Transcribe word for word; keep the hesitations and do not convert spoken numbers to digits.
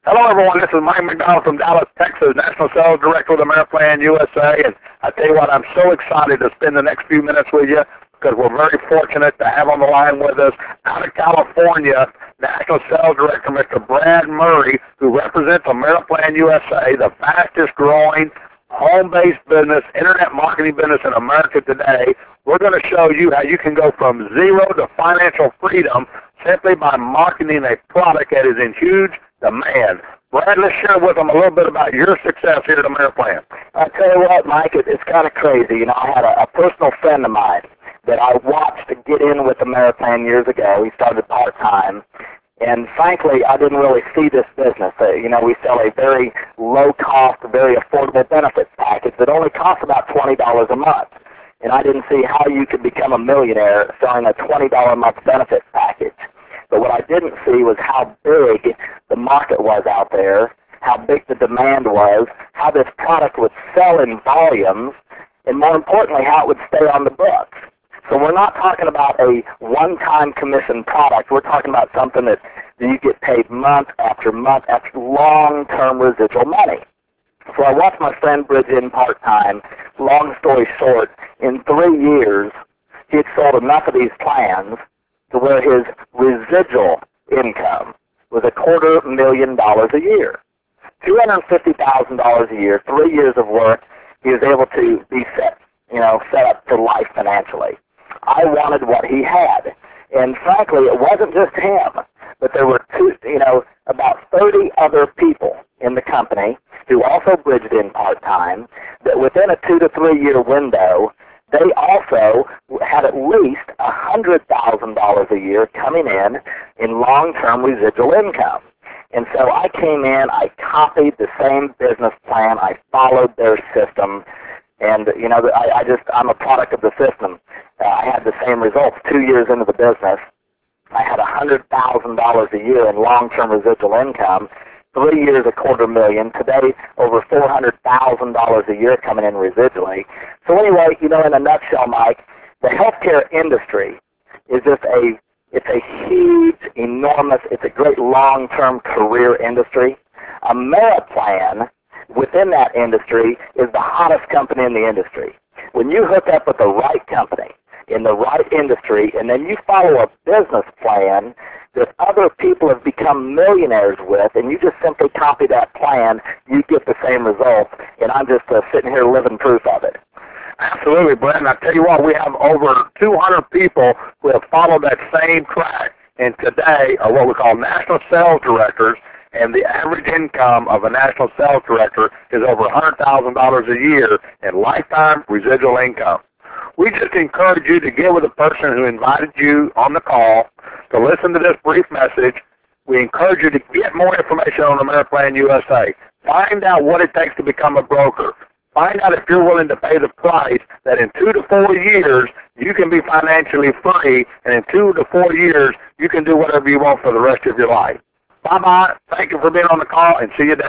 Hello, everyone. This is Mike McDonald from Dallas, Texas, National Sales Director with Ameriplan U S A. And I tell you what, I'm so excited to spend the next few minutes with you because we're very fortunate to have on the line with us out of California, National Sales Director, Mister Brad Murray, who represents Ameriplan U S A, the fastest growing home-based business, internet marketing business in America today. We're going to show you how you can go from zero to financial freedom simply by marketing a product that is in huge demand. Brad, let's share with them a little bit about your success here at Ameriplan. I tell you what, Mike, it, it's kind of crazy. You know, I had a, a personal friend of mine that I watched get in with Ameriplan years ago. He started part-time. And frankly, I didn't really see this business. Uh, you know, we sell a very low-cost, very affordable benefits package that only costs about twenty dollars a month. And I didn't see how you could become a millionaire selling a twenty dollars a month benefits package. But what I didn't see was how big the market was out there, how big the demand was, how this product would sell in volumes, and more importantly, how it would stay on the books. So we're not talking about a one-time commission product. We're talking about something that you get paid month after month after long-term residual money. So I watched my friend bridge in part-time. Long story short, in three years, he had sold enough of these plans to where his residual income was a quarter million dollars a year. two hundred fifty thousand dollars a year, three years of work, he was able to be set, you know, set up for life financially. I wanted what he had. And frankly, it wasn't just him, but there were two, you know, about thirty other people in the company who also bridged in part-time that within a two to three year window, they also had at least one hundred thousand dollars a year coming in in long-term residual income. And so I came in, I copied the same business plan, I followed their system, and, you know, I, I just, I'm a product of the system. Uh, I had the same results two years into the business. I had one hundred thousand dollars a year in long-term residual income, three years a quarter million, today over four hundred thousand dollars a year coming in residually. So anyway, you know, in a nutshell, Mike, the healthcare industry is just a, it's a huge, enormous, it's a great long-term career industry. Ameriplan, within that industry, is the hottest company in the industry. When you hook up with the right company in the right industry, and then you follow a business plan that other people have become millionaires with, and you just simply copy that plan, you get the same results. And I'm just uh, sitting here living proof of it. Absolutely, Brad. And I tell you what, we have over two hundred people who have followed that same track, and today are what we call national sales directors. And the average income of a national sales director is over one hundred thousand dollars a year in lifetime residual income. We just encourage you to get with the person who invited you on the call to listen to this brief message. We encourage you to get more information on Ameriplan U S A. Find out what it takes to become a broker. Find out if you're willing to pay the price that in two to four years you can be financially free, and in two to four years you can do whatever you want for the rest of your life. Bye-bye. Thank you for being on the call, and see you then.